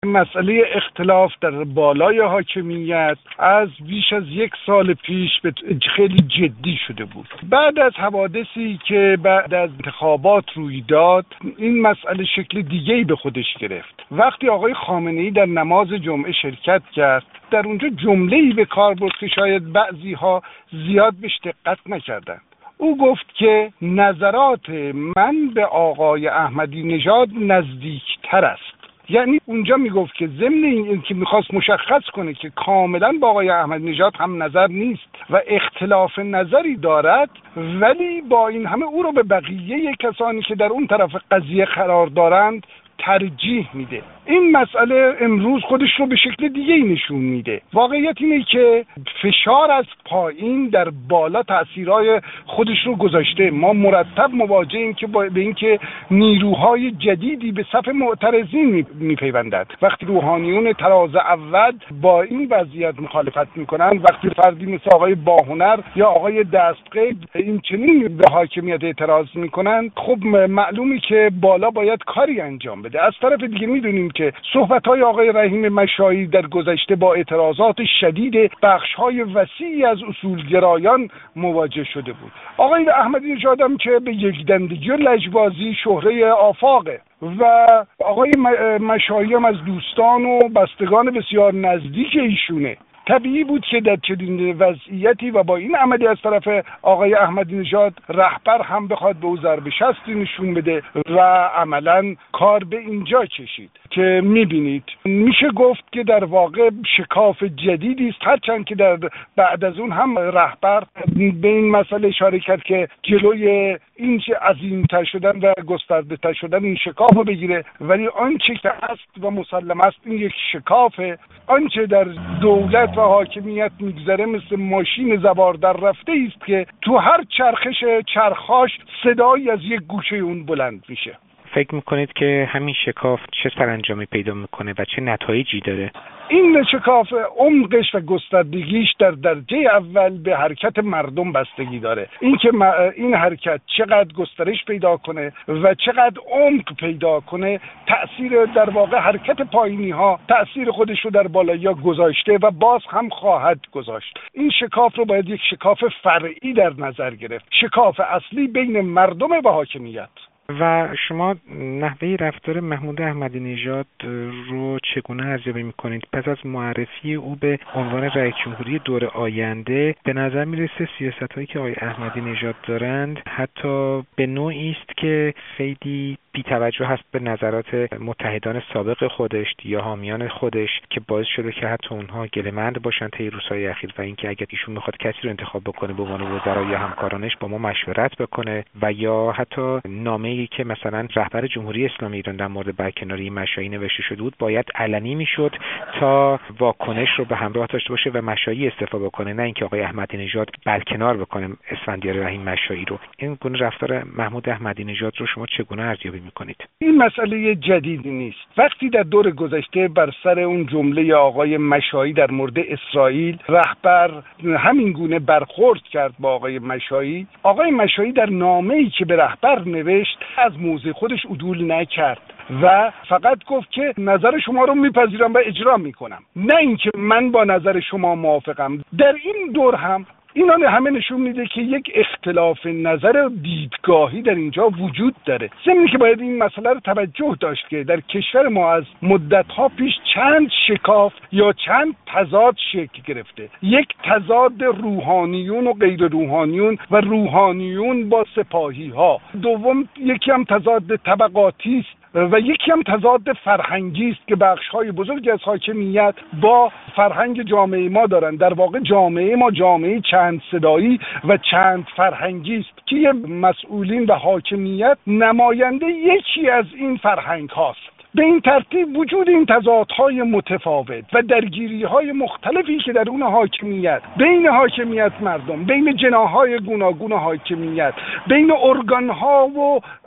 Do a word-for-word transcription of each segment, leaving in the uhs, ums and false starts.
مسئله اختلاف در بالای حاکمیت از بیش از یک سال پیش خیلی جدی شده بود. بعد از حوادثی که بعد از انتخابات روی داد، این مسئله شکل دیگه‌ای به خودش گرفت. وقتی آقای خامنه‌ای در نماز جمعه شرکت کرد، در اونجا جمله‌ای به کار برد که شاید بعضی‌ها زیاد بهش دقت نکردند. او گفت که نظرات من به آقای احمدی نژاد نزدیکتر است. یعنی اونجا میگفت که ضمن این که میخواست مشخص کنه که کاملا با آقای احمدی نژاد هم نظر نیست و اختلاف نظری دارد، ولی با این همه او رو به بقیه کسانی که در اون طرف قضیه قرار دارند ترجیح میده. این مسئله امروز خودش رو به شکل دیگه نشون میده. واقعیت اینه که فشار از پایین در بالا تأثیرهای خودش رو گذاشته. ما مرتب مواجهیم که به اینکه نیروهای جدیدی به صف معترضین میپیوندند. وقتی روحانیون تراز اول با این وضعیت مخالفت میکنن، وقتی فردی مثل آقای باهنر یا آقای دستقید این چنین به حاکمیت اعتراض میکنن، خب معلومی که بالا باید کاری انجام بده. از طرف دیگه میدونیم که صحبت‌های آقای رحیم مشایی در گذشته با اعتراضات شدید بخش‌های وسیعی از اصولگرایان مواجه شده بود. آقای احمدی نژاد هم که به یکدندگی و لجبازی شهره آفاقه و آقای مشایی هم از دوستان و بستگان بسیار نزدیک ایشونه. طبیعی بود که در چنین وضعیتی و با این عملی از طرف آقای احمدی نژاد رهبر هم بخواد به او ضربه شستی نشون بده و عملاً کار به اینجا کشید که میبینید میشه گفت که در واقع شکاف جدیدی است، هرچند که در بعد از اون هم رهبر به این مسئله اشاره کرد که جلوی این چه عظیم‌تر شدن و گسترده‌تر شدن این شکاف رو بگیره، ولی آنچه که است و مسلم است این یک شکافه. آنچه در دولت و حاکمیت میگذره مثل ماشین زوار در رفته است که تو هر چرخش چرخاش صدایی از یک گوشه اون بلند میشه. فکر میکنید که همین شکاف چه سرانجامی پیدا میکنه و چه نتایجی داره؟ این شکاف عمقش و گستردگیش در درجه اول به حرکت مردم بستگی داره. این که این حرکت چقدر گسترش پیدا کنه و چقدر عمق پیدا کنه، تأثیر در واقع حرکت پایینی ها تأثیر خودش رو در بالایی گذاشته و باز هم خواهد گذاشت. این شکاف رو باید یک شکاف فرعی در نظر گرفت، شکاف اصلی بین مردم و حاکمیت. و شما نحوه رفتار محمود احمدی نژاد رو چگونه ارزیابی می‌کنید؟ پس از معرفی او به عنوان رئیس جمهوری دور آینده، به نظر میرسه سیاست‌هایی که آقای احمدی نژاد دارند حتی به نوعی است که خیلی بی توجه هست به نظرات متحدان سابق خودش یا حامیان خودش، که باعث شده که حتی اونها گله‌مند باشن طی روزهای اخیر و اینکه اگر ایشون میخواد کسی رو انتخاب بکنه به عنوان وزرا یا همکارانش با ما مشورت بکنه و یا حتی نامه‌ای که مثلا رهبر جمهوری اسلامی ایران در مورد برکناری مشایی نوشته شده بود باید علنی میشد تا واکنش رو به همراه داشته باشه و مشایی استعفا بکنه، نه اینکه آقای احمدی نژاد برکنار بکنه اسفندیار رحیم مشایی رو. این گونه رفتار محمود احمدی نژاد رو شما چگونه ارزیابی میکنید؟ این مسئله جدیدی نیست. وقتی در دور گذشته بر سر اون جمله آقای مشایی در مورد اسرائیل رهبر همین گونه برخورد کرد با آقای مشایی، آقای مشایی در نامه‌ای که به رهبر نوشت از موضع خودش عدول نکرد و فقط گفت که نظر شما رو میپذیرم و اجرا میکنم، نه اینکه من با نظر شما موافقم. در این دور هم اینا همه نشون میده که یک اختلاف نظر دیدگاهی در اینجا وجود داره. ضمن که باید این مسئله رو توجه داشت که در کشور ما از مدت‌ها پیش چند شکاف یا چند تضاد شکل گرفته. یک تضاد روحانیون و غیر روحانیون و روحانیون با سپاهی ها. دوم یکی هم تضاد طبقاتی است و یکی هم تضاد فرهنگی است که بخش‌های بزرگی از حاکمیت با فرهنگ جامعه ما دارن. در واقع جامعه ما جامعه چند صدایی و چند فرهنگی است که مسئولین و حاکمیت نماینده یکی از این فرهنگ هاست. به این ترتیب وجود این تضادهای متفاوت و درگیری‌های مختلفی که در اون حاکمیت، بین حاکمیت مردم، بین جناح‌های گوناگون حاکمیت، بین ارگان‌ها و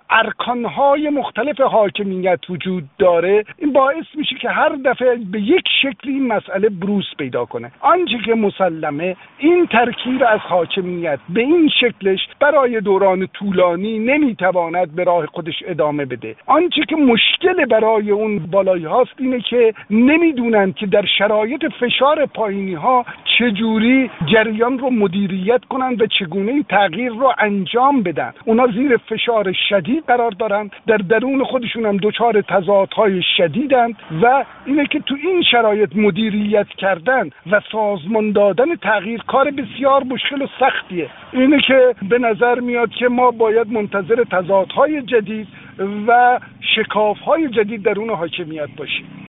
ارکانهای مختلف حاکمیت وجود داره، این باعث میشه که هر دفعه به یک شکلی این مسئله بروز پیدا کنه. آنچه که مسلمه این ترکیب از حاکمیت به این شکلش برای دوران طولانی نمیتواند به راه خودش ادامه بده. آنچه که مشکل برای اون بالایی هاست اینه که نمیدونن که در شرایط فشار پایینی ها چجوری جریان رو مدیریت کنن و چگونه این تغییر رو انجام بدن. اونا زیر فشار شدید قرار دارن، در درون خودشون هم دچار تضادهای شدیدن و اینه که تو این شرایط مدیریت کردن و سازمان دادن تغییر کار بسیار مشکل و سختیه. اینه که به نظر میاد که ما باید منتظر تضادهای جدید و شکاف‌های جدید درون حاکمیت باشیم.